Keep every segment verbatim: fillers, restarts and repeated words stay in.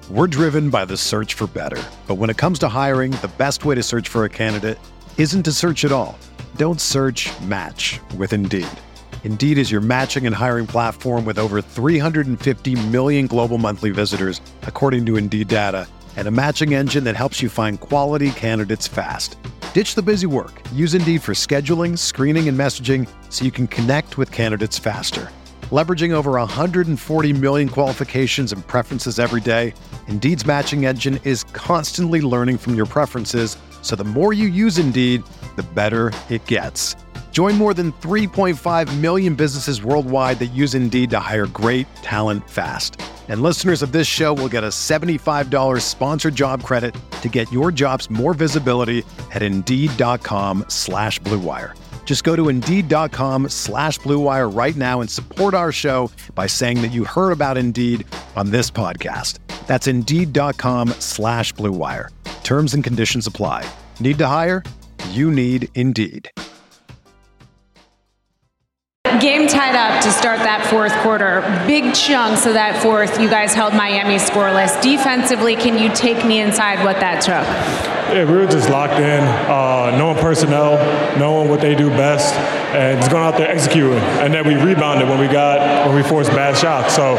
We're driven by the search for better. But when it comes to hiring, the best way to search for a candidate isn't to search at all. Don't search, match with Indeed. Indeed is your matching and hiring platform with over three hundred fifty million global monthly visitors, according to Indeed data, and a matching engine that helps you find quality candidates fast. Ditch the busy work. Use Indeed for scheduling, screening, and messaging so you can connect with candidates faster. Leveraging over one hundred forty million qualifications and preferences every day, Indeed's matching engine is constantly learning from your preferences, so the more you use Indeed, the better it gets. Join more than three point five million businesses worldwide that use Indeed to hire great talent fast. And listeners of this show will get a seventy-five dollars sponsored job credit to get your jobs more visibility at Indeed.com slash Blue Wire. Just go to Indeed.com slash Blue Wire right now and support our show by saying that you heard about Indeed on this podcast. That's Indeed.com slash Blue Wire. Terms and conditions apply. Need to hire? You need Indeed. Game tied up to start that fourth quarter. Big chunks of that fourth, you guys held Miami scoreless. Defensively, can you take me inside what that took? Yeah, we were just locked in, uh, knowing personnel, knowing what they do best, and just going out there executing. And then we rebounded when we got when we forced bad shots. So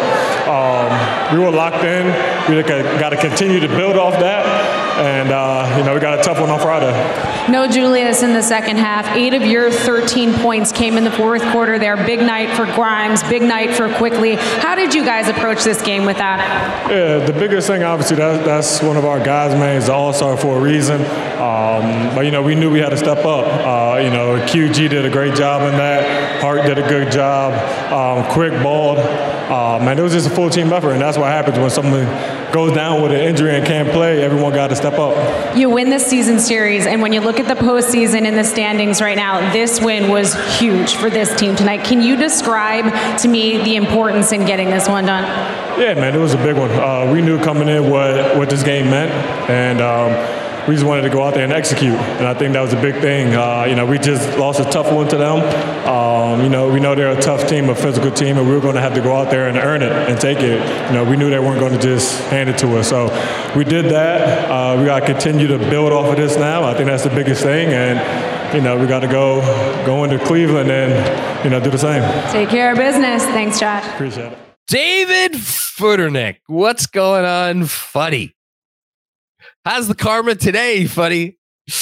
um, we were locked in. We got to continue to build off that, and uh, you know we got a tough one on Friday. No Julius in the second half. Eight of your thirteen points came in the fourth quarter there. Big night for Grimes, big night for Quickly. How did you guys approach this game with that? Yeah, the biggest thing, obviously, that, that's one of our guys, man. He's an all-star for a reason. Um, but, you know, we knew we had to step up. Uh, you know, Q G did a great job in that. Hart did a good job. Um, Quick balled. Uh, man, it was just a full team effort, and that's what happens when someone goes down with an injury and can't play. Everyone got to step up. You win this season series, and when you look at the postseason in the standings right now, this win was huge for this team tonight. Can you describe to me the importance in getting this one done? Yeah, man, it was a big one. Uh, we knew coming in what, what this game meant, and um, we just wanted to go out there and execute, and I think that was a big thing. Uh, you know, we just lost a tough one to them. Um, you know, we know they're a tough team, a physical team, and we were going to have to go out there and earn it and take it. You know, we knew they weren't going to just hand it to us, so we did that. Uh, we got to continue to build off of this now. I think that's the biggest thing, and you know, we got to go go into Cleveland and you know do the same. Take care of business. Thanks, Josh. Appreciate it. David Futternick, what's going on, Fuddy? How's the karma today, Fuddy?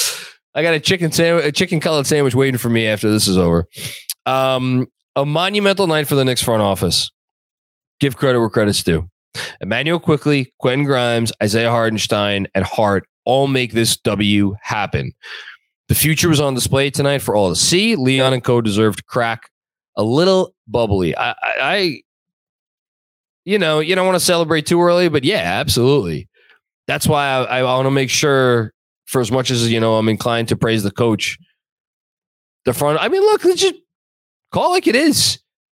I got a chicken sandwich, a chicken cutlet sandwich waiting for me after this is over. Um, a monumental night for the Knicks front office. Give credit where credit's due. Emmanuel Quickly, Quentin Grimes, Isaiah Hartenstein, and Hart all make this W happen. The future was on display tonight for all to see. Leon and co deserve to crack a little bubbly. I, I, I you know, you don't want to celebrate too early, but yeah, absolutely. That's why I, I want to make sure, for as much as, you know, I'm inclined to praise the coach, the front. I mean, look, let's just call it like it is.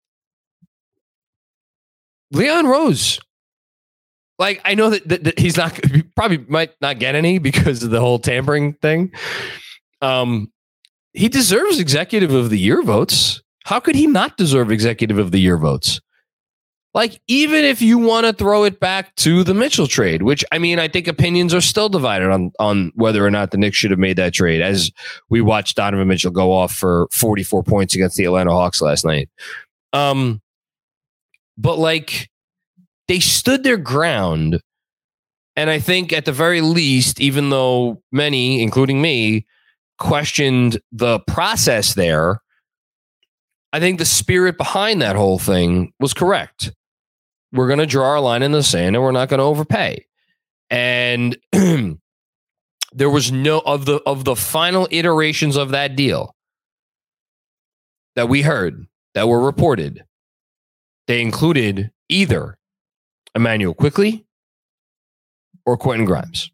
Leon Rose. Like, I know that, that, that he's not, he probably might not get any because of the whole tampering thing. Um, he deserves Executive of the Year votes. How could he not deserve Executive of the Year votes? Like, even if you want to throw it back to the Mitchell trade, which, I mean, I think opinions are still divided on, on whether or not the Knicks should have made that trade, as we watched Donovan Mitchell go off for forty-four points against the Atlanta Hawks last night. Um, but, like, they stood their ground. And I think at the very least, even though many, including me, questioned the process there, I think the spirit behind that whole thing was correct. We're going to draw our line in the sand and we're not going to overpay. And there was no of the of the final iterations of that deal that we heard, that were reported. They included either Emmanuel Quickly or Quentin Grimes.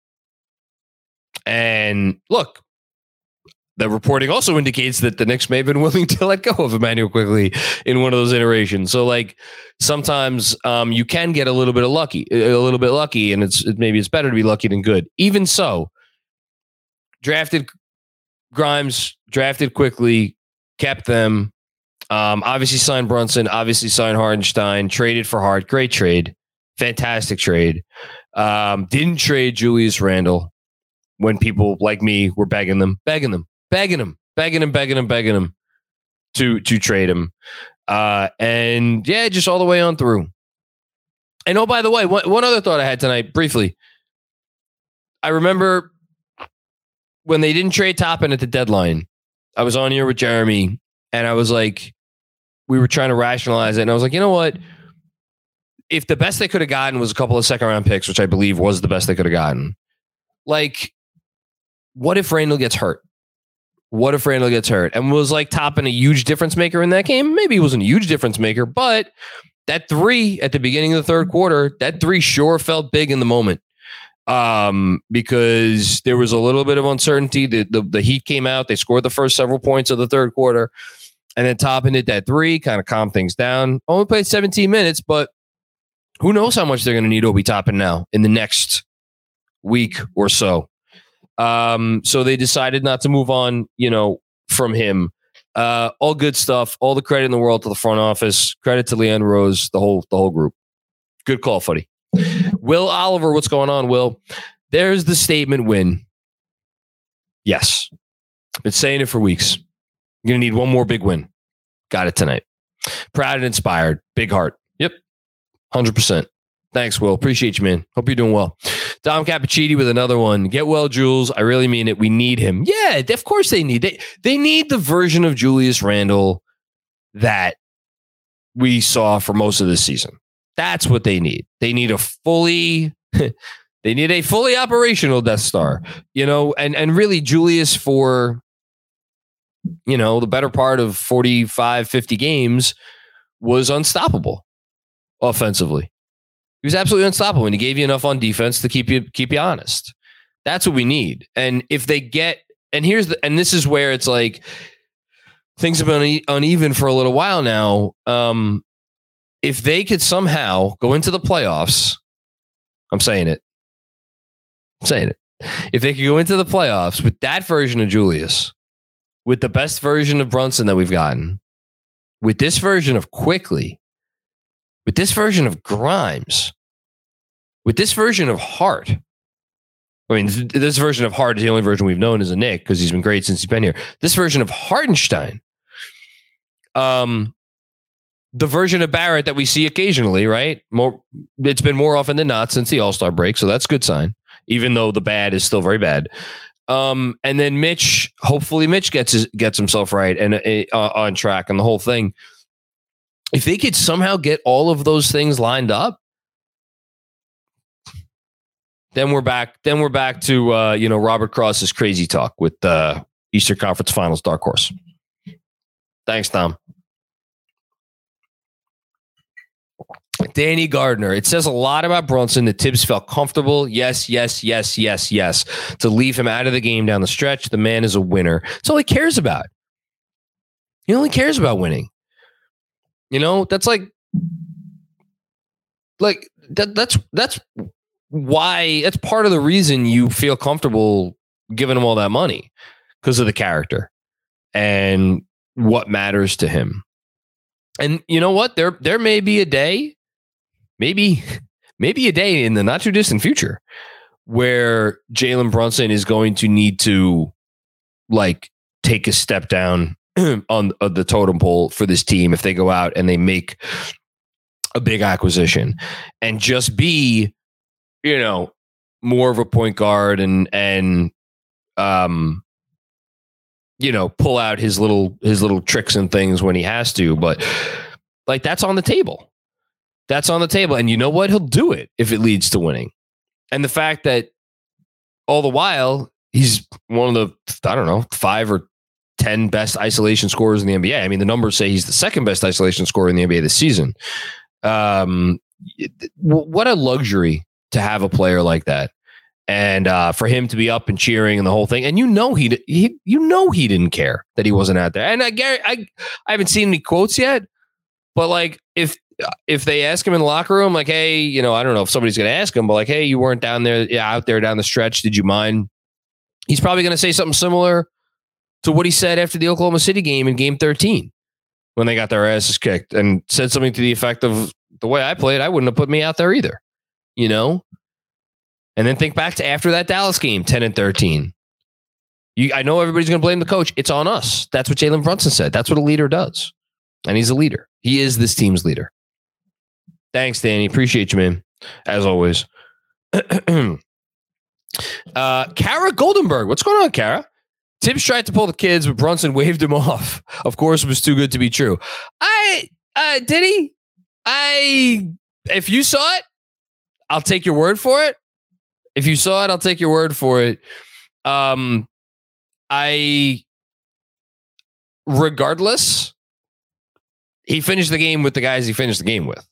And look, the reporting also indicates that the Knicks may have been willing to let go of Emmanuel Quickly in one of those iterations. So, like, sometimes um, you can get a little bit of lucky, a little bit lucky, and it's it, maybe it's better to be lucky than good. Even so, drafted Grimes, drafted Quickly, kept them. Um, obviously signed Brunson, obviously signed Hartenstein, traded for Hart. Great trade. Fantastic trade. Um, didn't trade Julius Randle when people like me were begging them, begging them, begging them, begging them, begging them, begging them to to trade him. Uh, and yeah, just all the way on through. And oh, by the way, one, one other thought I had tonight, briefly. I remember when they didn't trade Toppin at the deadline, I was on here with Jeremy, and I was like, we were trying to rationalize it, and I was like, you know what? If the best they could have gotten was a couple of second round picks, which I believe was the best they could have gotten, like, what if Randle gets hurt? What if Randle gets hurt? And was like Toppin a huge difference maker in that game? Maybe he wasn't a huge difference maker, but that three at the beginning of the third quarter, that three sure felt big in the moment. Um, because there was a little bit of uncertainty. The, the the Heat came out, they scored the first several points of the third quarter, and then Toppin hit that three, kind of calmed things down. Only played seventeen minutes, but who knows how much they're going to need Obi Toppin now in the next week or so. Um, so they decided not to move on, you know, from him. Uh, all good stuff. All the credit in the world to the front office. Credit to Leon Rose, the whole the whole group. Good call, Fuddy. Will Oliver, what's going on, Will? There's the statement win. Yes. Been saying it for weeks. You're going to need one more big win. Got it tonight. Proud and inspired. Big heart. Yep. one hundred percent. Thanks, Will. Appreciate you, man. Hope you're doing well. Dom Cappuccini with another one. Get well, Jules. I really mean it. We need him. Yeah, of course they need. They, they need the version of Julius Randle that we saw for most of this season. That's what they need. They need a fully, they need a fully operational Death Star, you know, and, and really Julius for, you know, the better part of forty-five, fifty games was unstoppable offensively. He was absolutely unstoppable, and he gave you enough on defense to keep you, keep you honest. That's what we need. And if they get, and here's the, and this is where it's like, things have been uneven for a little while now. Um, If they could somehow go into the playoffs, I'm saying it. I'm saying it. If they could go into the playoffs with that version of Julius, with the best version of Brunson that we've gotten, with this version of Quickly, with this version of Grimes, with this version of Hart. I mean, this version of Hart is the only version we've known as a Knick because he's been great since he's been here. This version of Hartenstein. Um... The version of Barrett that we see occasionally, right? More, it's been more often than not since the All-Star break, so that's a good sign, even though the bad is still very bad. Um, and then Mitch, hopefully Mitch gets his, gets himself right and uh, on track and the whole thing. If they could somehow get all of those things lined up, then we're back. Then we're back to uh, you know, Robert Cross's crazy talk with the uh, Eastern Conference Finals dark horse. Thanks, Tom. Danny Gardner. It says a lot about Brunson that Tibbs felt comfortable. Yes, yes, yes, yes, yes. To leave him out of the game down the stretch. The man is a winner. That's all he cares about. He only cares about winning. You know, that's like, like that, that's, that's why, that's part of the reason you feel comfortable giving him all that money, because of the character and what matters to him. And you know what? There, there may be a day, maybe, maybe a day in the not too distant future where Jalen Brunson is going to need to like take a step down on uh, the totem pole for this team if they go out and they make a big acquisition and just be, you know, more of a point guard and, and, um, you know, pull out his little, his little tricks and things when he has to, but like that's on the table. That's on the table. And you know what? He'll do it if it leads to winning. And the fact that all the while he's one of the, I don't know, five or ten best isolation scorers in the N B A. I mean, the numbers say he's the second best isolation scorer in the N B A this season. Um, what a luxury to have a player like that. And uh, for him to be up and cheering and the whole thing, and you know he, he you know he didn't care that he wasn't out there. And I I I haven't seen any quotes yet, but like if if they ask him in the locker room, like, hey, you know, I don't know if somebody's going to ask him, but like, hey, you weren't down there, yeah, out there down the stretch. Did you mind? He's probably going to say something similar to what he said after the Oklahoma City game in Game thirteen when they got their asses kicked, and said something to the effect of, the way I played, I wouldn't have put me out there either. you know? And then think back to after that Dallas game, ten and thirteen. You, I know everybody's going to blame the coach. It's on us. That's what Jalen Brunson said. That's what a leader does. And he's a leader. He is this team's leader. Thanks, Danny. Appreciate you, man. As always. uh, Kara Goldenberg. What's going on, Kara? Tibbs tried to pull the kids, but Brunson waved him off. Of course, it was too good to be true. I, uh, did he? I, if you saw it, I'll take your word for it. If you saw it, I'll take your word for it. Um, I, regardless, he finished the game with the guys he finished the game with.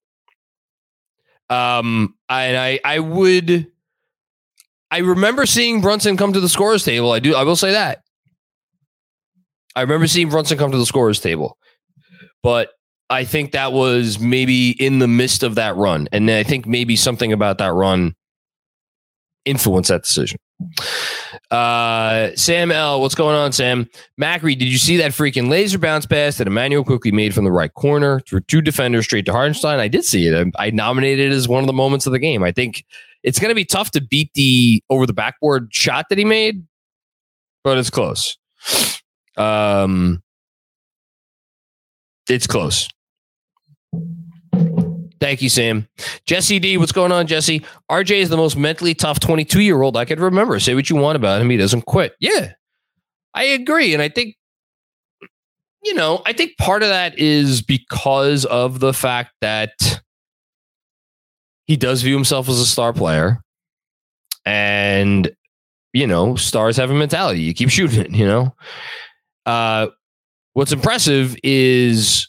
Um, and I, I would, I remember seeing Brunson come to the scorer's table. I do. I will say that. I remember seeing Brunson come to the scorer's table, but I think that was maybe in the midst of that run. And I think maybe something about that run influenced that decision. Uh, Sam L, what's going on, Sam? Macri, did you see that freaking laser bounce pass that Emmanuel quickly made from the right corner through two defenders straight to Hartenstein? I did see it. I, I nominated it as one of the moments of the game. I think it's going to be tough to beat the over the backboard shot that he made, but it's close. Um, it's close. Thank you, Sam. Jesse D, what's going on, Jesse? R J is the most mentally tough twenty-two-year-old I could remember. Say what you want about him. He doesn't quit. Yeah, I agree. And I think, you know, I think part of that is because of the fact that he does view himself as a star player. And, you know, stars have a mentality. You keep shooting it, you know. Uh, what's impressive is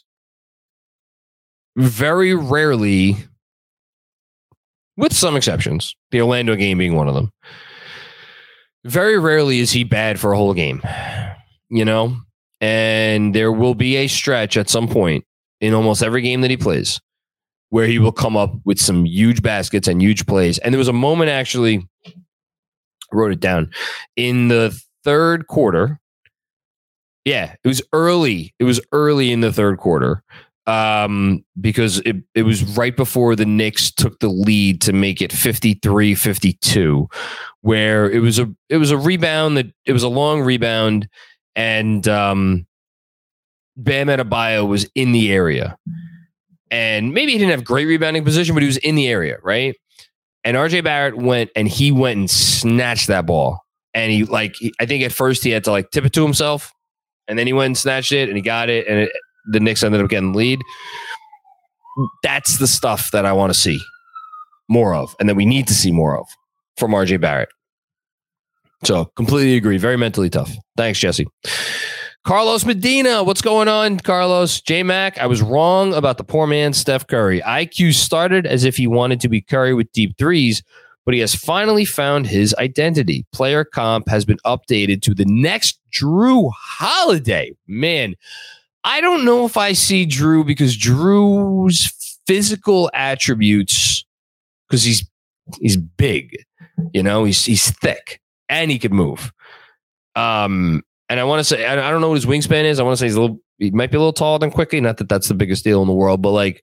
very rarely, with some exceptions, the Orlando game being one of them, very rarely is he bad for a whole game, you know? And there will be a stretch at some point in almost every game that he plays where he will come up with some huge baskets and huge plays. And there was a moment, actually, I wrote it down, in the third quarter. Yeah, it was early. It was early in the third quarter. Um, because it, it was right before the Knicks took the lead to make it fifty-three fifty-two, where it was a it was a rebound that it was a long rebound, and um, Bam Adebayo was in the area, and maybe he didn't have great rebounding position, but he was in the area, right? And R J Barrett went and he went and snatched that ball, and he like he, I think at first he had to like tip it to himself, and then he went and snatched it, and he got it, and it. The Knicks ended up getting the lead. That's the stuff that I want to see more of, and that we need to see more of from R J Barrett. So completely agree. Very mentally tough. Thanks, Jesse. Carlos Medina, what's going on, Carlos? J-Mac, I was wrong about the poor man Steph Curry. I Q started as if he wanted to be Curry with deep threes, but he has finally found his identity. Player comp has been updated to the next Drew Holiday. Man, I don't know if I see Drew because Drew's physical attributes, because he's he's big, you know, he's he's thick and he could move. Um, and I want to say, I, I don't know what his wingspan is. I want to say he's a little, he might be a little taller than Quickley. Not that that's the biggest deal in the world, but like,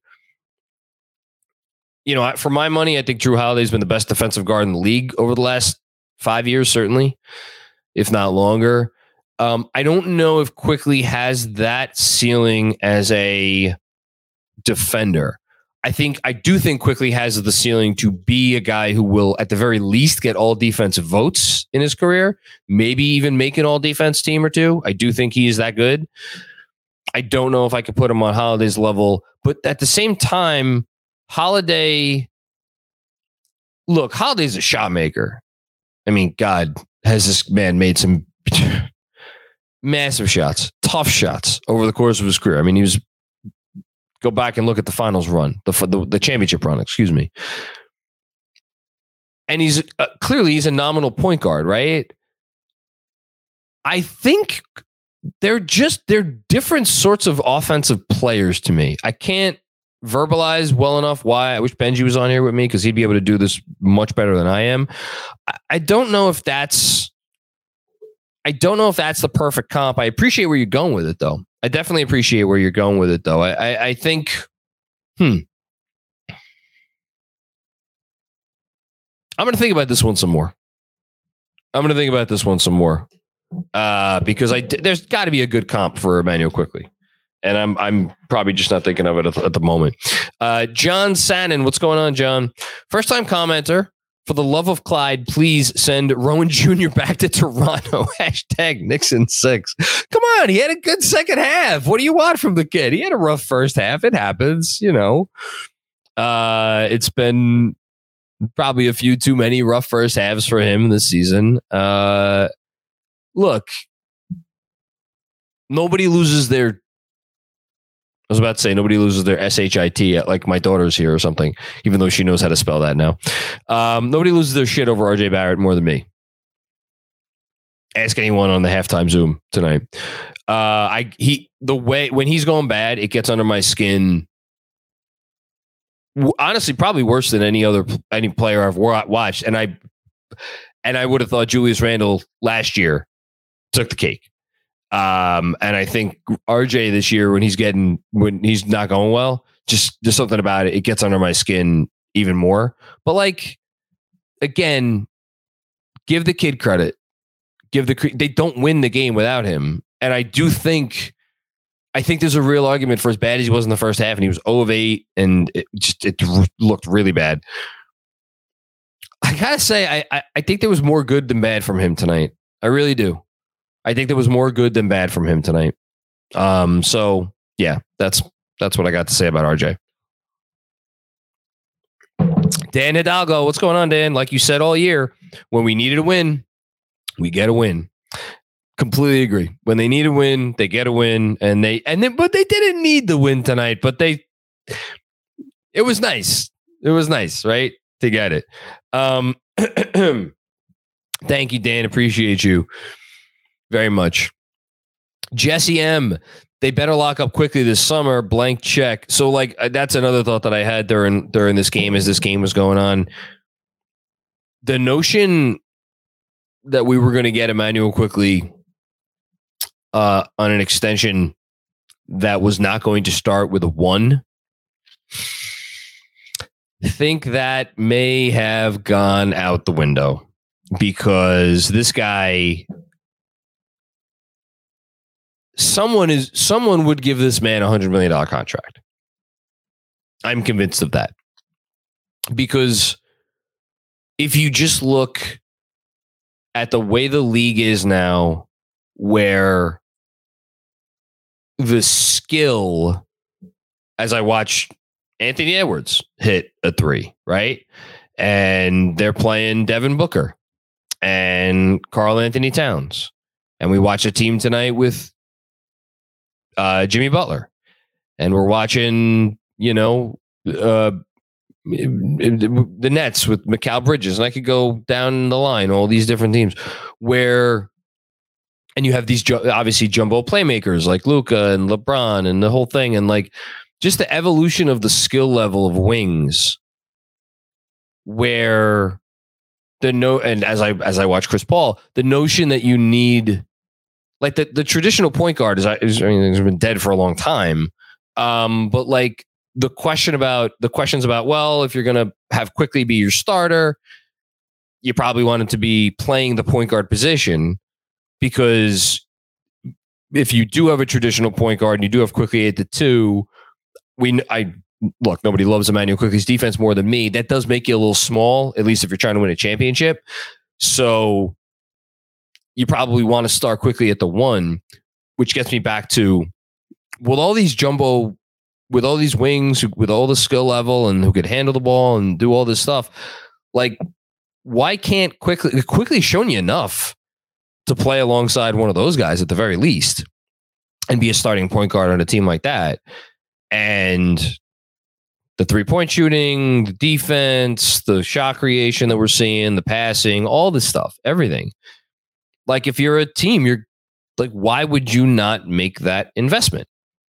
you know, for my money, I think Drew Holiday's been the best defensive guard in the league over the last five years, certainly, if not longer. Um, I don't know if Quickley has that ceiling as a defender. I think I do think Quickley has the ceiling to be a guy who will, at the very least, get all defensive votes in his career. Maybe even make an all defense team or two. I do think he is that good. I don't know if I could put him on Holiday's level, but at the same time, Holiday. Look, Holiday's a shot maker. I mean, God, has this man made some massive shots, tough shots over the course of his career. I mean, he was, go back and look at the finals run, the the, the championship run, excuse me. And he's uh, clearly he's a nominal point guard, right? I think they're just, they're different sorts of offensive players to me. I can't verbalize well enough why I wish Benji was on here with me, because he'd be able to do this much better than I am. I, I don't know if that's, I don't know if that's the perfect comp. I appreciate where you're going with it, though. I definitely appreciate where you're going with it, though. I, I, I think, hmm. I'm going to think about this one some more. I'm going to think about this one some more uh, because I there's got to be a good comp for Immanuel Quickley. And I'm I'm probably just not thinking of it at the, at the moment. Uh, John Sannon, what's going on, John? First time commenter. For the love of Clyde, please send Rowan Junior back to Toronto. Hashtag Nixon six. Come on, he had a good second half. What do you want from the kid? He had a rough first half. It happens, you know. Uh, it's been probably a few too many rough first halves for him this season. Uh, look, nobody loses their I was about to say nobody loses their S H I T at like my daughter's here or something, even though she knows how to spell that now. Um, nobody loses their shit over R J Barrett more than me. Ask anyone on the halftime Zoom tonight. Uh, I he the way when he's going bad, it gets under my skin. Honestly, probably worse than any other any player I've watched, and I and I would have thought Julius Randle last year took the cake. Um, and I think R J this year, when he's getting, when he's not going well, just, just something about it, it gets under my skin even more. But like, again, give the kid credit. Give the, they don't win the game without him. And I do think, I think there's a real argument for as bad as he was in the first half, and he was zero of eight, and it just, it looked really bad. I gotta say, I, I, I think there was more good than bad from him tonight. I really do. I think there was more good than bad from him tonight. Um, so yeah, that's that's what I got to say about R J. Dan Hidalgo, what's going on, Dan? Like you said all year, when we needed a win, we get a win. Completely agree. When they need a win, they get a win, and they and then but they didn't need the win tonight. But they, it was nice. It was nice, right, to get it. Um, thank you, Dan. Appreciate you very much. Jesse M, they better lock up quickly this summer. Blank check. So, like, that's another thought that I had during during this game as this game was going on. The notion that we were going to get Immanuel Quickley uh, on an extension that was not going to start with a one, I think that may have gone out the window, because this guy. Someone is someone would give this man a hundred million dollar contract. I'm convinced of that, because if you just look at the way the league is now, where the skill, as I watch Anthony Edwards hit a three, right, and they're playing Devin Booker and Karl Anthony Towns, and we watch a team tonight with Uh, Jimmy Butler, and we're watching, you know, uh, the Nets with Mikal Bridges, and I could go down the line, all these different teams where, and you have these obviously jumbo playmakers like Luka and LeBron and the whole thing, and like just the evolution of the skill level of wings, where the no, and as I as I watch Chris Paul, the notion that you need. Like the, the traditional point guard is, is, I mean, it's been dead for a long time. Um, but like the question about the questions about, well, if you're going to have Quickley be your starter, you probably want him to be playing the point guard position, because if you do have a traditional point guard and you do have Quickley at the two, we, I look, nobody loves Immanuel Quickley's defense more than me. That does make you a little small, at least if you're trying to win a championship. So you probably want to start Quickley at the one, which gets me back to, with all these jumbo, with all these wings, with all the skill level and who could handle the ball and do all this stuff, like, why can't Quickley, Quickley shown you enough to play alongside one of those guys at the very least and be a starting point guard on a team like that? And the three-point shooting, the defense, the shot creation that we're seeing, the passing, all this stuff, everything. Like, if you're a team, you're like, why would you not make that investment?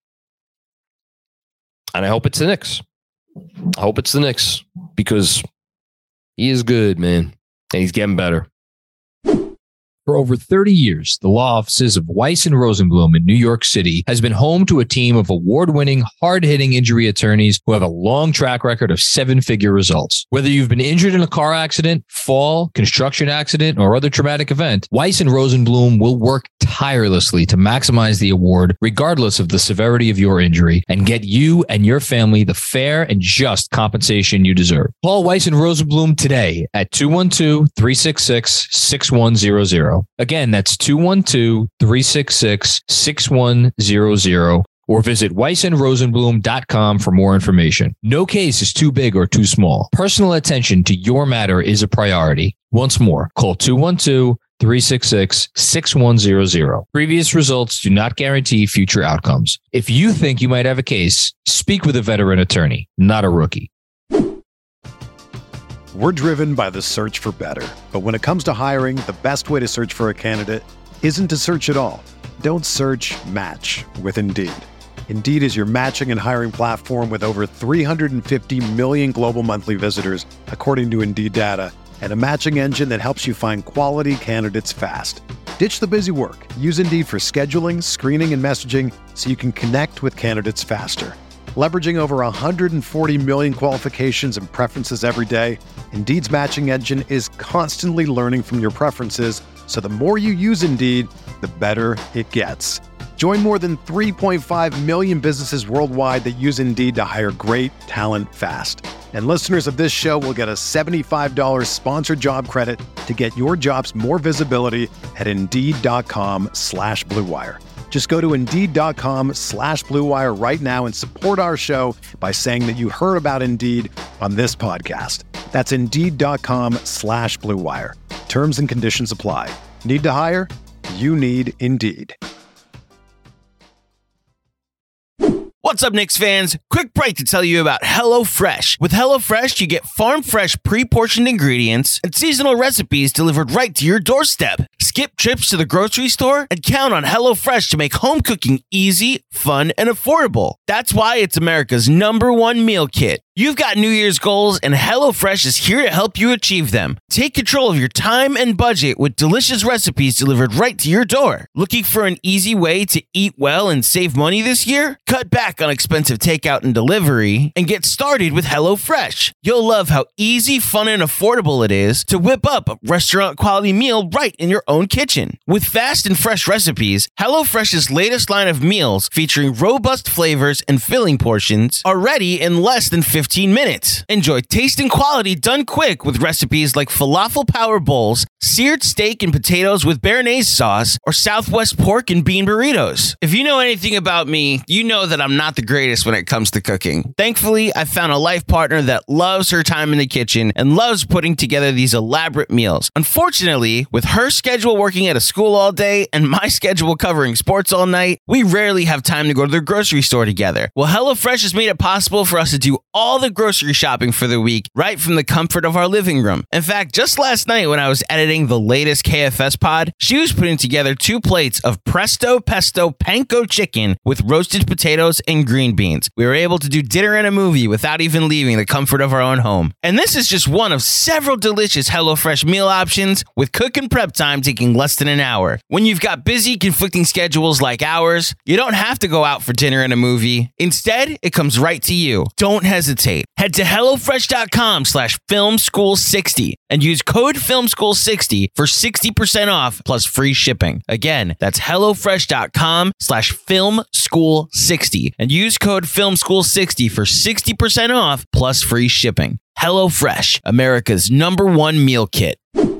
And I hope it's the Knicks. I hope it's the Knicks, because he is good, man. And he's getting better. For over thirty years, the law offices of Weiss and Rosenblum in New York City has been home to a team of award-winning, hard-hitting injury attorneys who have a long track record of seven-figure results. Whether you've been injured in a car accident, fall, construction accident, or other traumatic event, Weiss and Rosenblum will work tirelessly to maximize the award regardless of the severity of your injury and get you and your family the fair and just compensation you deserve. Call Weiss and Rosenblum today at two one two, three six six, six one zero zero. Again, that's two one two, three six six, six one zero zero, or visit weiss and rosenblum dot com for more information. No case is too big or too small. Personal attention to your matter is a priority. Once more, call two one two, three six six, six one zero zero. Previous results do not guarantee future outcomes. If you think you might have a case, speak with a veteran attorney, not a rookie. We're driven by the search for better. But when it comes to hiring, the best way to search for a candidate isn't to search at all. Don't search, match with Indeed. Indeed is your matching and hiring platform with over three hundred fifty million global monthly visitors, according to Indeed data, and a matching engine that helps you find quality candidates fast. Ditch the busy work. Use Indeed for scheduling, screening, and messaging so you can connect with candidates faster. Leveraging over one hundred forty million qualifications and preferences every day, Indeed's matching engine is constantly learning from your preferences, so the more you use Indeed, the better it gets. Join more than three point five million businesses worldwide that use Indeed to hire great talent fast. And listeners of this show will get a seventy-five dollars sponsored job credit to get your jobs more visibility at Indeed.com slash Blue Wire. Just go to Indeed.com slash Blue Wire right now and support our show by saying that you heard about Indeed on this podcast. That's Indeed.com slash Blue Wire. Terms and conditions apply. Need to hire? You need Indeed. What's up, Knicks fans? Quick break to tell you about HelloFresh. With HelloFresh, you get farm-fresh, pre-portioned ingredients and seasonal recipes delivered right to your doorstep. Skip trips to the grocery store and count on HelloFresh to make home cooking easy, fun, and affordable. That's why it's America's number one meal kit. You've got New Year's goals, and HelloFresh is here to help you achieve them. Take control of your time and budget with delicious recipes delivered right to your door. Looking for an easy way to eat well and save money this year? Cut back on expensive takeout and delivery and get started with HelloFresh. You'll love how easy, fun, and affordable it is to whip up a restaurant-quality meal right in your own kitchen. With fast and fresh recipes, HelloFresh's latest line of meals featuring robust flavors and filling portions are ready in less than fifteen minutes. Enjoy taste and quality done quick with recipes like falafel power bowls, seared steak and potatoes with béarnaise sauce, or Southwest pork and bean burritos. If you know anything about me, you know that I'm not the greatest when it comes to cooking. Thankfully, I found a life partner that loves her time in the kitchen and loves putting together these elaborate meals. Unfortunately, with her schedule working at a school all day and my schedule covering sports all night, we rarely have time to go to the grocery store together. Well, HelloFresh has made it possible for us to do all the grocery shopping for the week right from the comfort of our living room. In fact, just last night when I was editing the latest K F S pod, she was putting together two plates of Presto Pesto Panko chicken with roasted potatoes and green beans. We were able to do dinner and a movie without even leaving the comfort of our own home. And this is just one of several delicious HelloFresh meal options, with cook and prep time taking less than an hour. When you've got busy, conflicting schedules like ours, you don't have to go out for dinner and a movie. Instead, it comes right to you. Don't hesitate. Head to HelloFresh.com slash FilmSchool60 and use code FilmSchool sixty for sixty percent off plus free shipping. Again, that's HelloFresh.com slash FilmSchool60 and use code FilmSchool sixty for sixty percent off plus free shipping. HelloFresh, America's number one meal kit.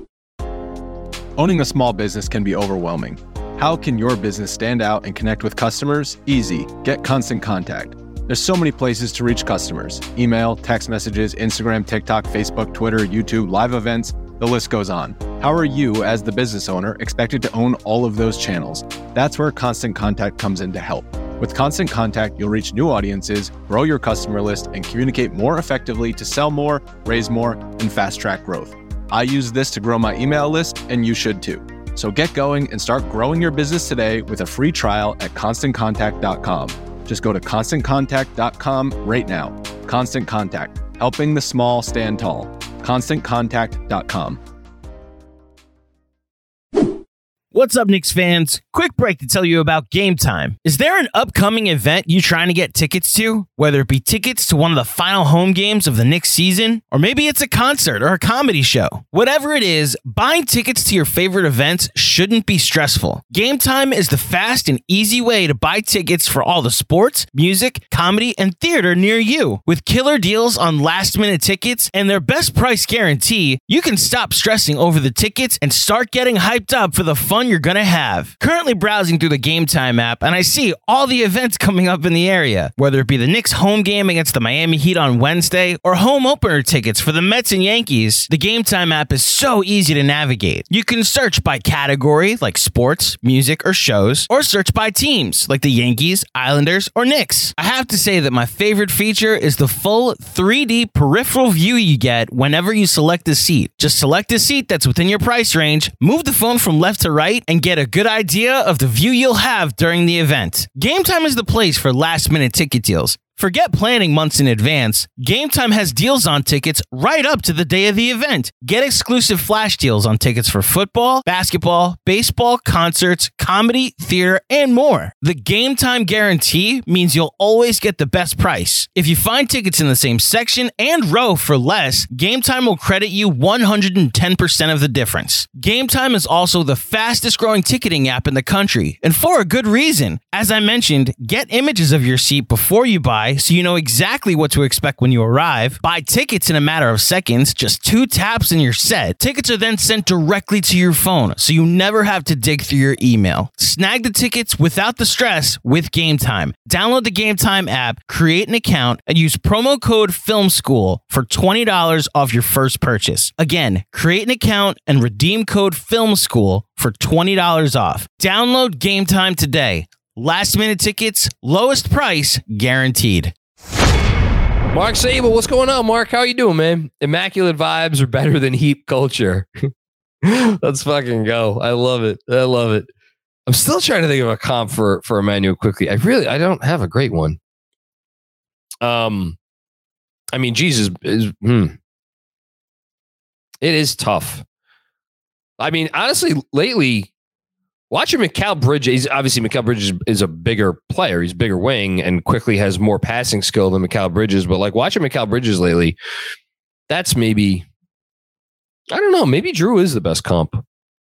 Owning a small business can be overwhelming. How can your business stand out and connect with customers? Easy. Get Constant Contact. There's so many places to reach customers. Email, text messages, Instagram, TikTok, Facebook, Twitter, YouTube, live events, the list goes on. How are you, as the business owner, expected to own all of those channels? That's where Constant Contact comes in to help. With Constant Contact, you'll reach new audiences, grow your customer list, and communicate more effectively to sell more, raise more, and fast-track growth. I use this to grow my email list, and you should too. So get going and start growing your business today with a free trial at constant contact dot com. Just go to constant contact dot com right now. Constant Contact, helping the small stand tall. constant contact dot com. What's up, Knicks fans? Quick break to tell you about Game Time. Is there an upcoming event you're trying to get tickets to? Whether it be tickets to one of the final home games of the Knicks season, or maybe it's a concert or a comedy show. Whatever it is, buying tickets to your favorite events shouldn't be stressful. Game Time is the fast and easy way to buy tickets for all the sports, music, comedy, and theater near you. With killer deals on last-minute tickets and their best price guarantee, you can stop stressing over the tickets and start getting hyped up for the fun you're gonna have. Currently browsing through the Game Time app, and I see all the events coming up in the area, whether it be the Knicks home game against the Miami Heat on Wednesday or home opener tickets for the Mets and Yankees. The Game Time app is so easy to navigate. You can search by category like sports, music, or shows, or search by teams like the Yankees, Islanders, or Knicks. I have to say that my favorite feature is the full three D peripheral view you get whenever you select a seat. Just select a seat that's within your price range, move the phone from left to right, and get a good idea of the view you'll have during the event. Game Time is the place for last-minute ticket deals. Forget planning months in advance. Game Time has deals on tickets right up to the day of the event. Get exclusive flash deals on tickets for football, basketball, baseball, concerts, comedy, theater, and more. The Game Time guarantee means you'll always get the best price. If you find tickets in the same section and row for less, Game Time will credit you one hundred ten percent of the difference. Game Time is also the fastest growing ticketing app in the country, and for a good reason. As I mentioned, get images of your seat before you buy so you know exactly what to expect when you arrive. Buy tickets in a matter of seconds, just two taps and you're set. Tickets are then sent directly to your phone, so you never have to dig through your email. Snag the tickets without the stress with Game Time. Download the Game Time app, create an account, and use promo code Film School for twenty dollars off your first purchase. Again, create an account and redeem code Film School for twenty dollars off. Download Game Time today. Last minute tickets, lowest price, guaranteed. Mark Sable, what's going on, Mark? How you doing, man? Immaculate vibes are better than heap culture. Let's fucking go. I love it. I love it. I'm still trying to think of a comp for, for Emmanuel quickly. I really, I don't have a great one. Um, I mean, Jesus is, hmm. It is tough. I mean, honestly, lately, watching Mikal Bridges, obviously Mikal Bridges is a bigger player. He's a bigger wing and quickly has more passing skill than Mikal Bridges. But like watching Mikal Bridges lately, that's maybe, I don't know, maybe Drew is the best comp.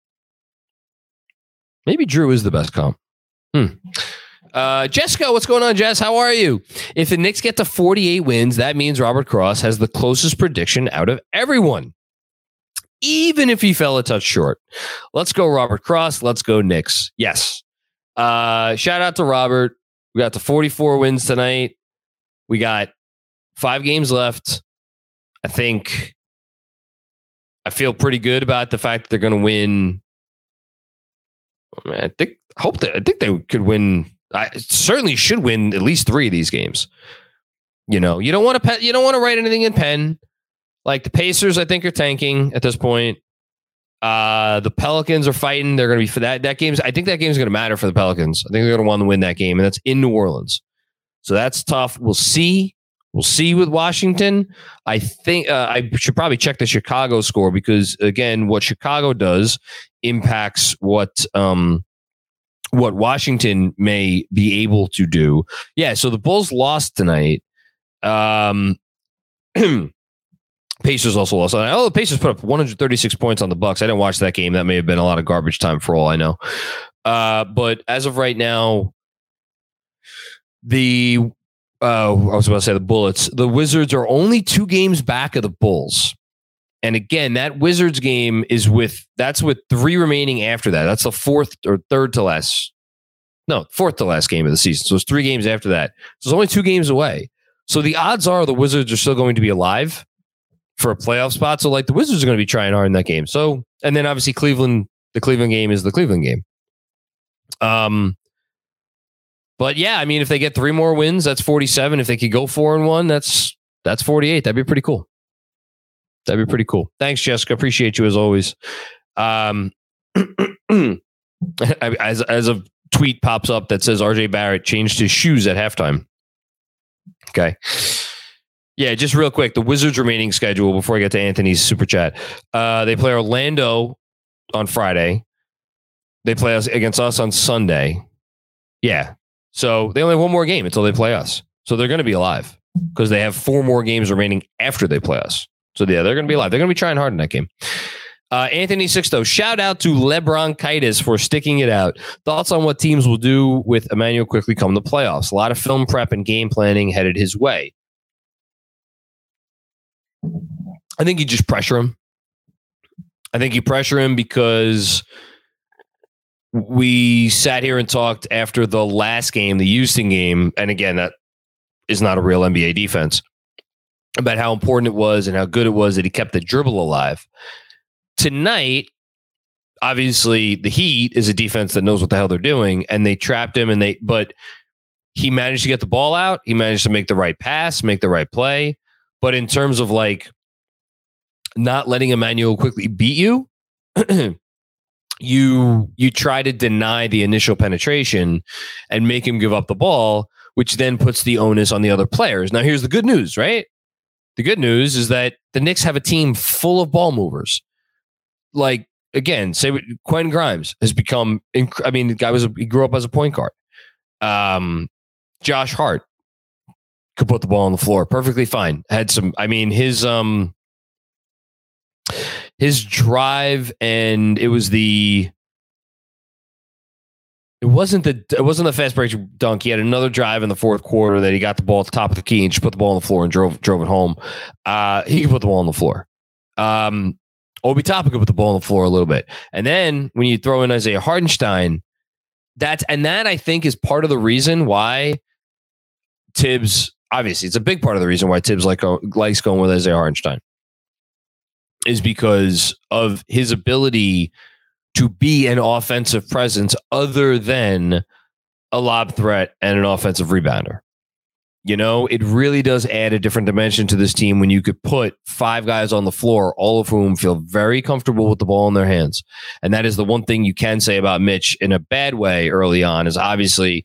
Maybe Drew is the best comp. Hmm. Uh, Jessica, what's going on, Jess? How are you? If the Knicks get to forty-eight wins, that means Robert Cross has the closest prediction out of everyone, even if he fell a touch short. Let's go, Robert Cross. Let's go, Knicks. Yes. Uh, shout out to Robert. We got the forty-four wins tonight. We got five games left. I think I feel pretty good about the fact that they're going to win. I, mean, I think, hope that I think they could win. I certainly should win at least three of these games. You know, you don't want to, you don't want to write anything in pen. Like the Pacers, I think, are tanking at this point. Uh, the Pelicans are fighting. They're going to be for that. That game's. I think that game's going to matter for the Pelicans. I think they're going to want to win that game, and that's in New Orleans. So that's tough. We'll see. We'll see with Washington. I think uh, I should probably check the Chicago score because again, what Chicago does impacts what um what Washington may be able to do. Yeah. So the Bulls lost tonight. Um. Pacers also lost. Oh, the Pacers put up one hundred thirty-six points on the Bucks. I didn't watch that game. That may have been a lot of garbage time for all I know. Uh, but as of right now, the uh, I was about to say the Bullets. The Wizards are only two games back of the Bulls. And again, that Wizards game is with that's with three remaining after that. That's the fourth or third to last. No, fourth to last game of the season. So it's three games after that. So it's only two games away. So the odds are the Wizards are still going to be alive for a playoff spot. So like the Wizards are going to be trying hard in that game. So, and then obviously Cleveland, the Cleveland game is the Cleveland game. Um, but yeah, I mean, if they get three more wins, that's forty-seven. If they could go four and one, that's, that's forty-eight. That'd be pretty cool. That'd be pretty cool. Thanks, Jessica. Appreciate you as always. Um, as, as a tweet pops up that says R J Barrett changed his shoes at halftime. Okay. Yeah, just real quick, the Wizards' remaining schedule before I get to Anthony's super chat. Uh, they play Orlando on Friday. They play us against us on Sunday. Yeah. So they only have one more game until they play us. So they're going to be alive because they have four more games remaining after they play us. So yeah, they're going to be alive. They're going to be trying hard in that game. Uh, Anthony Sixto, shout out to LeBronchitis for sticking it out. Thoughts on what teams will do with Immanuel Quickley come the playoffs? A lot of film prep and game planning headed his way. I think you just pressure him. I think you pressure him because we sat here and talked after the last game, the Houston game, and again, that is not a real N B A defense, about how important it was and how good it was that he kept the dribble alive. Tonight, obviously, the Heat is a defense that knows what the hell they're doing, and they trapped him. And they, but he managed to get the ball out. He managed to make the right pass, make the right play. But in terms of like not letting Immanuel Quickley beat you, you you try to deny the initial penetration and make him give up the ball, which then puts the onus on the other players. Now, here's the good news, right? The good news is that the Knicks have a team full of ball movers. Like, again, say what, Quentin Grimes has become, inc- I mean, the guy was a, he grew up as a point guard. Um, Josh Hart could put the ball on the floor perfectly fine. Had some, I mean, his um, his drive, and it was the, it wasn't the, it wasn't the fast break dunk. He had another drive in the fourth quarter that he got the ball at the top of the key and just put the ball on the floor and drove drove it home. Uh, he could put the ball on the floor. Um. Obi Toppin could put the ball on the floor a little bit. And then when you throw in Isaiah Hartenstein, that's, and that I think is part of the reason why Tibbs, obviously it's a big part of the reason why Tibbs like, likes going with Isaiah Hartenstein, is because of his ability to be an offensive presence other than a lob threat and an offensive rebounder. You know, it really does add a different dimension to this team when you could put five guys on the floor, all of whom feel very comfortable with the ball in their hands. And that is the one thing you can say about Mitch in a bad way early on, is obviously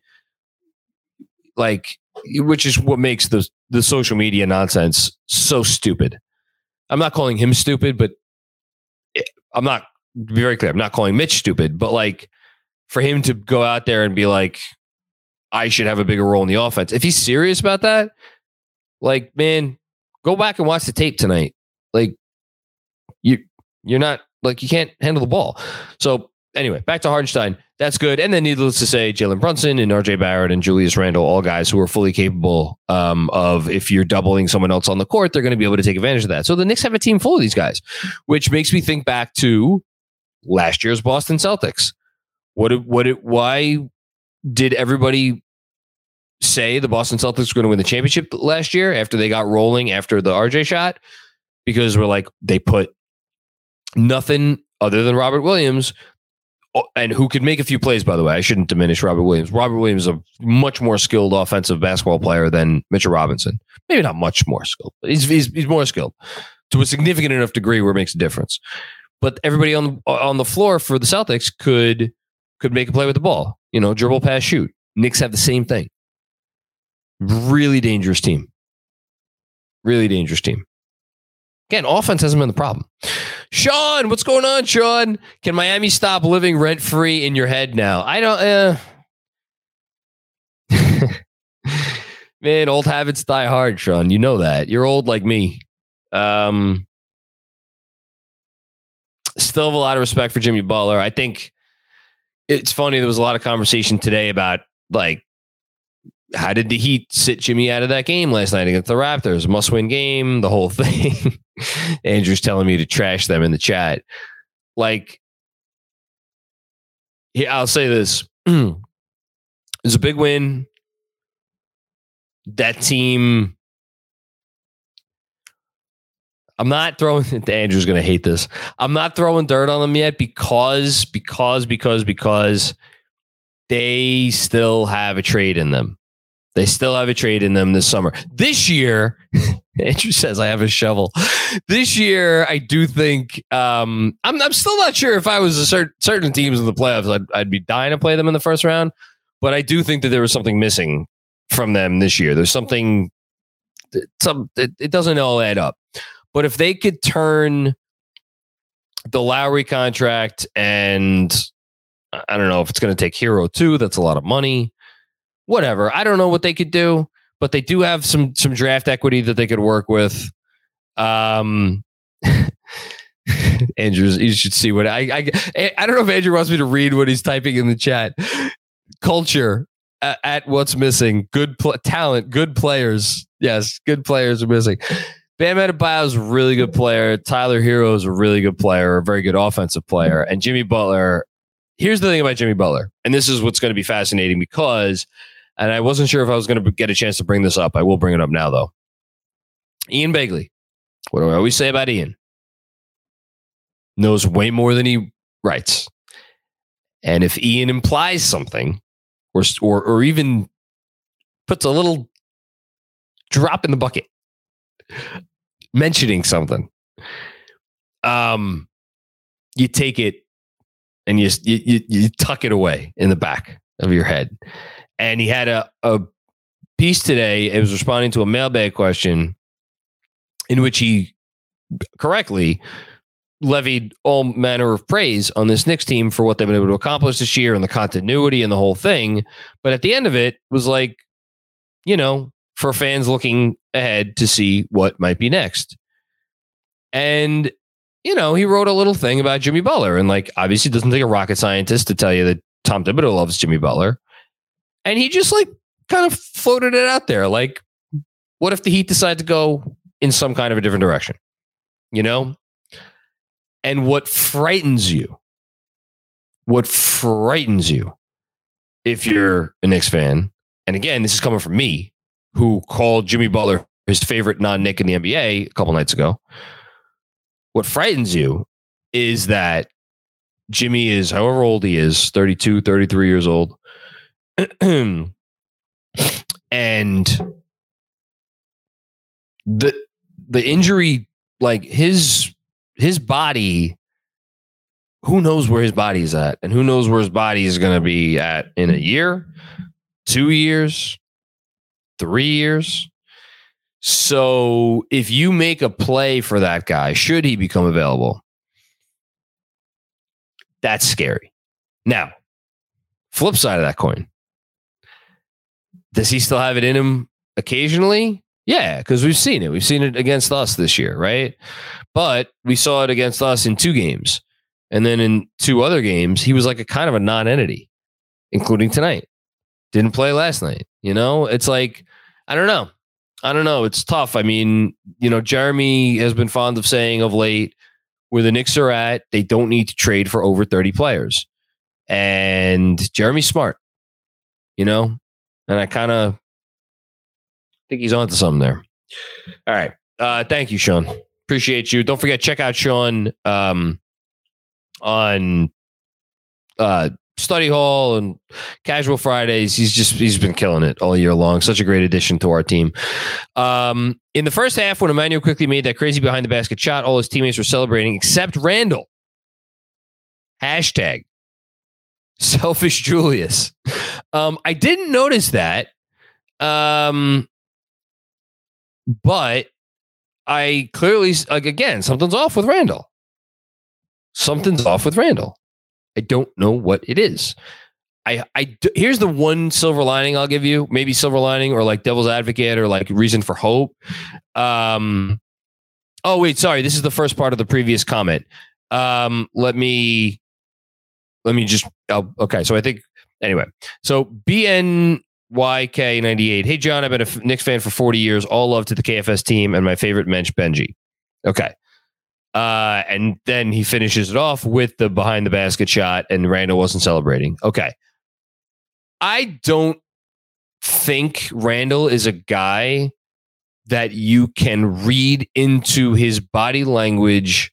like, which is what makes the, the social media nonsense so stupid. I'm not calling him stupid, but I'm not, to be very clear, I'm not calling Mitch stupid, but like for him to go out there and be like, I should have a bigger role in the offense. If he's serious about that, like, man, go back and watch the tape tonight. Like, you, you're not, like, you can't handle the ball. So anyway, back to Hartenstein. That's good. And then needless to say, Jalen Brunson and R J Barrett and Julius Randle, all guys who are fully capable um, of, if you're doubling someone else on the court, they're going to be able to take advantage of that. So the Knicks have a team full of these guys, which makes me think back to last year's Boston Celtics. What, what, why did everybody say the Boston Celtics were going to win the championship last year after they got rolling after the R J shot? Because we're like, they put nothing other than Robert Williams, and who could make a few plays, by the way. I shouldn't diminish Robert Williams. Robert Williams is a much more skilled offensive basketball player than Mitchell Robinson. Maybe not much more skilled, but he's, he's, he's more skilled to a significant enough degree where it makes a difference. But everybody on the, on the floor for the Celtics could, could make a play with the ball, you know, dribble, pass, shoot. Knicks have the same thing. Really dangerous team. Really dangerous team. Again, offense hasn't been the problem. Sean, what's going on, Sean? Can Miami stop living rent-free in your head now? I don't... Uh... Man, old habits die hard, Sean. You know that. You're old like me. Um, still have a lot of respect for Jimmy Butler. I think it's funny. There was a lot of conversation today about, like, how did the Heat sit Jimmy out of that game last night against the Raptors? Must-win game, the whole thing. Andrew's telling me to trash them in the chat. Like, yeah, I'll say this. It's a big win. That team, I'm not throwing, Andrew's going to hate this. I'm not throwing dirt on them yet because, because, because, because they still have a trade in them. They still have a trade in them this summer. This year, Andrew says I have a shovel. This year, I do think um, I'm. I'm still not sure if I was a certain certain teams in the playoffs, I'd, I'd be dying to play them in the first round. But I do think that there was something missing from them this year. There's something. Some it, it doesn't all add up. But if they could turn the Lowry contract and I don't know if it's going to take Hero too. That's a lot of money. Whatever. I don't know what they could do, but they do have some some draft equity that they could work with. Um, Andrews, you should see what I, I I don't know if Andrew wants me to read what he's typing in the chat. Culture at, at what's missing. Good pl- talent, good players. Yes, good players are missing. Bam Adebayo is a really good player. Tyler Hero is a really good player, a very good offensive player. And Jimmy Butler, here's the thing about Jimmy Butler, and this is what's going to be fascinating because, and I wasn't sure if I was going to get a chance to bring this up. I will bring it up now, though. Ian Begley. What do I always say about Ian? Knows way more than he writes. And if Ian implies something or, or, or even puts a little drop in the bucket, mentioning something, um, you take it and you, you you tuck it away in the back of your head. And he had a, a piece today. It was responding to a mailbag question in which he correctly levied all manner of praise on this Knicks team for what they've been able to accomplish this year and the continuity and the whole thing. But at the end of it was like, you know, for fans looking ahead to see what might be next. And, you know, he wrote a little thing about Jimmy Butler. And, like, obviously it doesn't take a rocket scientist to tell you that Tom Thibodeau loves Jimmy Butler. And he just, like, kind of floated it out there. Like, what if the Heat decide to go in some kind of a different direction? You know? And what frightens you, what frightens you if you're a Knicks fan, and again, this is coming from me, who called Jimmy Butler his favorite non-Knick in the N B A a couple nights ago. What frightens you is that Jimmy is, however old he is, thirty-two, thirty-three years old. And the the injury, like his his body, who knows where his body is at, and who knows where his body is going to be at in a year, two years, three years. So if you make a play for that guy, should he become available, that's scary. Now, flip side of that coin, does he still have it in him occasionally? Yeah, because we've seen it. We've seen it against us this year, right? But we saw it against us in two games. And then in two other games, he was like a kind of a non-entity, including tonight. Didn't play last night. You know, it's like, I don't know. I don't know. It's tough. I mean, you know, Jeremy has been fond of saying of late, where the Knicks are at, they don't need to trade for over thirty players. And Jeremy's smart, you know, and I kind of think he's onto something there. All right. Uh, thank you, Sean. Appreciate you. Don't forget, check out Sean um, on uh, Study Hall and Casual Fridays. He's just, he's been killing it all year long. Such a great addition to our team. Um, in the first half, when Immanuel quickly made that crazy behind the basket shot, all his teammates were celebrating except Randall. Hashtag selfish Julius. Um, I didn't notice that. Um, but I clearly, like, again, something's off with Randall. Something's off with Randall. I don't know what it is. I, I, here's the one silver lining I'll give you, maybe silver lining or like devil's advocate or like reason for hope. Um, oh, wait, sorry. This is the first part of the previous comment. Um, let me, let me just, oh, okay. So I think, anyway, so B N Y K ninety-eight. Hey, John, I've been a Knicks fan for forty years. All love to the K F S team and my favorite mensch, Benji. Okay. Uh, and then he finishes it off with the behind the basket shot and Randall wasn't celebrating. Okay. I don't think Randall is a guy that you can read into his body language.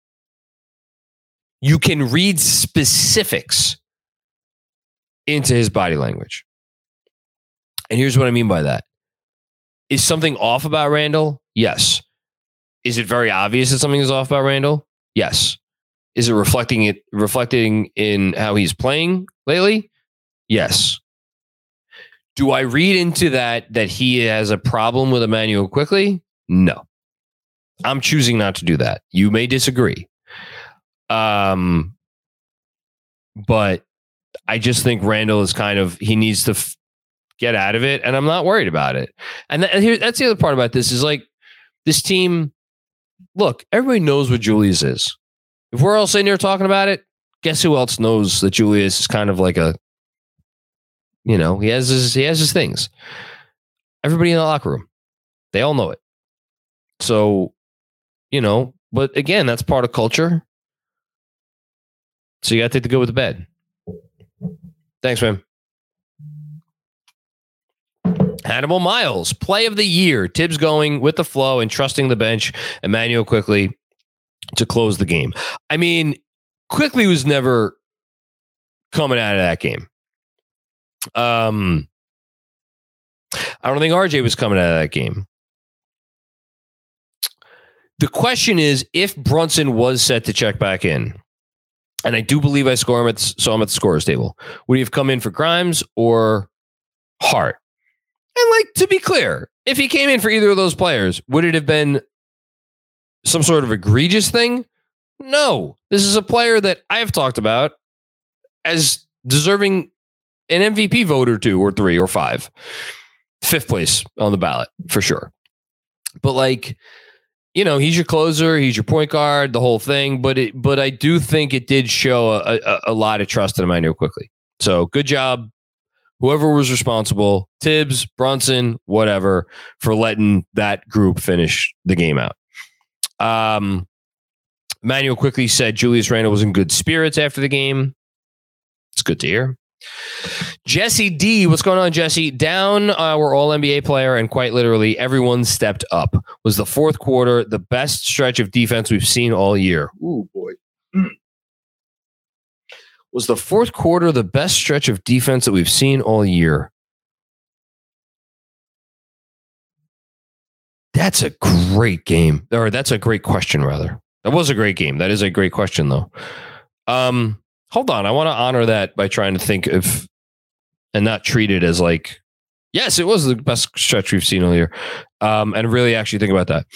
You can read specifics into his body language. And here's what I mean by that. Is something off about Randall? Yes. Is it very obvious that something is off about Randall? Yes. Is it reflecting it reflecting in how he's playing lately? Yes. Do I read into that that he has a problem with Immanuel Quickley? No. I'm choosing not to do that. You may disagree. Um, but I just think Randall is kind of, he needs to f- get out of it, and I'm not worried about it. And, th- and here, that's the other part about this is like this team. Look, everybody knows what Julius is. If we're all sitting here talking about it, guess who else knows that Julius is kind of like a, you know, he has his he has his things. Everybody in the locker room, they all know it. So, you know, but again, that's part of culture. So you got to take the good with the bad. Thanks, man. Hannibal Miles, play of the year. Tibbs going with the flow and trusting the bench. Emmanuel Quickley to close the game. I mean, Quickley was never coming out of that game. Um, I don't think R J was coming out of that game. The question is, if Brunson was set to check back in, and I do believe I score him at, saw him at the scorer's table, would he have come in for Grimes or Hart? And like, to be clear, if he came in for either of those players, would it have been some sort of egregious thing? No. This is a player that I've talked about as deserving an M V P vote or two or three or five. Fifth place on the ballot, for sure. But like, you know, he's your closer, he's your point guard, the whole thing. But it, but I do think it did show a, a, a lot of trust in Emmanuel Quickley. So good job, whoever was responsible, Tibbs, Brunson, whatever, for letting that group finish the game out. Um, Emmanuel Quickley said Julius Randle was in good spirits after the game. It's good to hear. Jesse D, what's going on, Jesse? Down our all N B A player, and quite literally everyone stepped up. Was the fourth quarter the best stretch of defense we've seen all year? Ooh, boy. Was the fourth quarter the best stretch of defense that we've seen all year? That's a great game. Or that's a great question, rather. That was a great game. That is a great question, though. Um, hold on. I want to honor that by trying to think of and not treat it as like, yes, it was the best stretch we've seen all year. Um, and really actually think about that.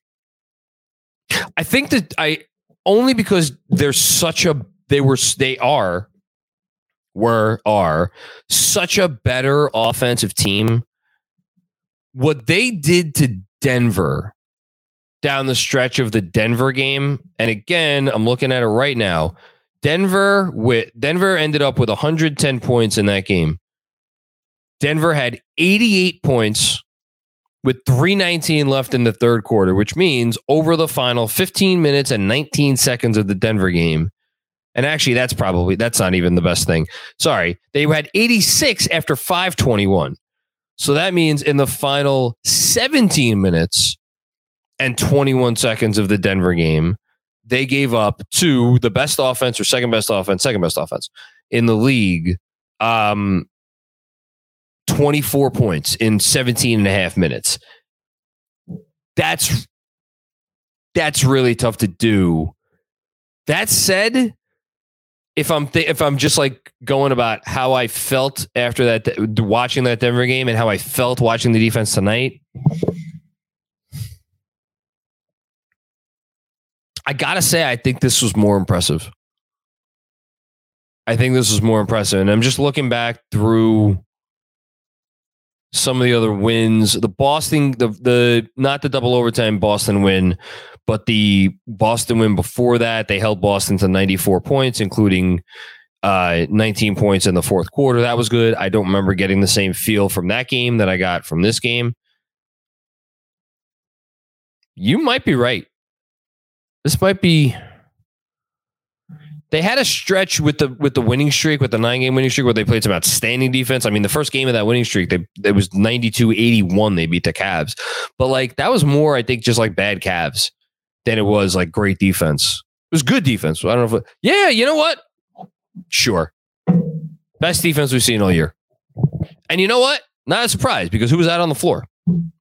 I think that I only because there's such a They were, they are, were, are such a better offensive team. What they did to Denver down the stretch of the Denver game, and again, I'm looking at it right now. Denver with Denver ended up with one hundred ten points in that game. Denver had eighty-eight points with three nineteen left in the third quarter, which means over the final fifteen minutes and nineteen seconds of the Denver game. And actually, that's probably, that's not even the best thing. Sorry. They had eighty-six after five twenty-one. So that means in the final seventeen minutes and twenty-one seconds of the Denver game, they gave up to the best offense or second best offense, second best offense in the league, um, twenty-four points in seventeen and a half minutes. That's, that's really tough to do. That said, If I'm th- if I'm just like going about how I felt after that, th- watching that Denver game and how I felt watching the defense tonight, I gotta say I think this was more impressive. I think this was more impressive, and I'm just looking back through some of the other wins. The Boston, the the not the double overtime Boston win, but the Boston win before that, they held Boston to ninety-four points, including uh, nineteen points in the fourth quarter. That was good. I don't remember getting the same feel from that game that I got from this game. You might be right. This might be... They had a stretch with the with the winning streak, with the nine-game winning streak, where they played some outstanding defense. I mean, the first game of that winning streak, they it was ninety-two eighty-one. They beat the Cavs. But like that was more, I think, just like bad Cavs than it was like great defense. It was good defense. I don't know if it, yeah, you know what? Sure. Best defense we've seen all year. And you know what? Not a surprise, because who was out on the floor?